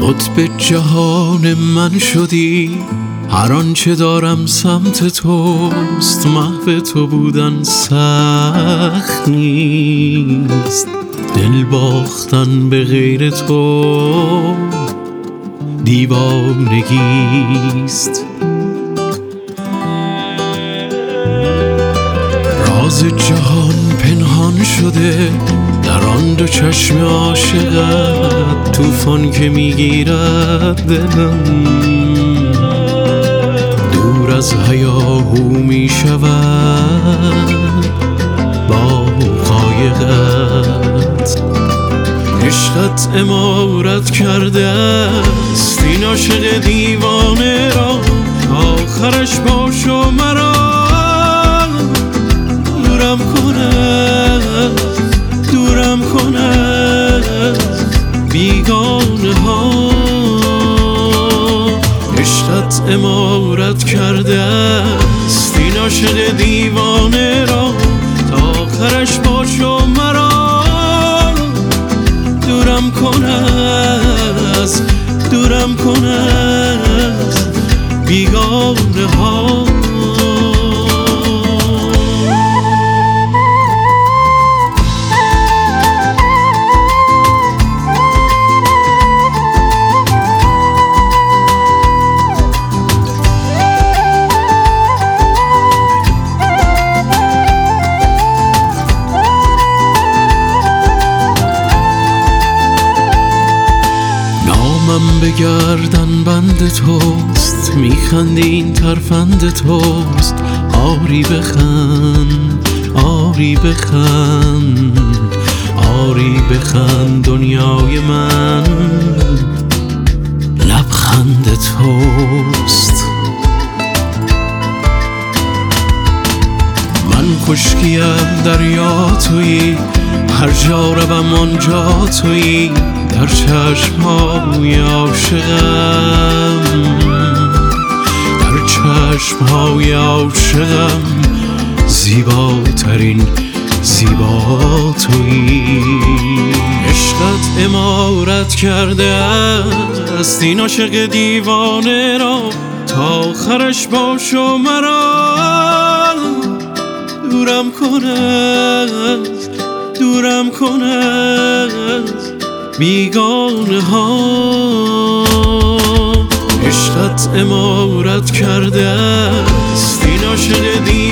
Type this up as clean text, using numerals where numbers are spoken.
قطب جهان من شدی، هر آنچه دارم سمت توست. محو تو بودن سخت نیست، دل باختن به غیر تو دیوانگیست. راز جهان پنهان شده در آن دو چشم عاشقت، طوفان که میگیرد دلم دور از هیاهو میشود با قایقت. عشقت امارت کرده است این عاشق دیوانه را، آخرش باش و مرا دورم کند، دورم کند بیگانه ها. عشقت امارت کرده است این عاشق دیوانه را، تا آخرش باش و مرا دورم کند، دورم کند بیگانه ها. من به گردن بند توست، میخندی این ترفند توست. آری بخند، آری بخند، آری بخند دنیای من لبخند توست. من خشکیم دریا تویی، هر جا روم آنجا تویی. در چشم‌های عاشقم، در چشم‌های عاشقم زیباترین زیبا تویی. عشقت امارت کرده است این عاشق دیوانه را، تا آخرش باش و مرا دورم کند، دورم کند بیگانه ها. عشقت امارت کرده است این عاشق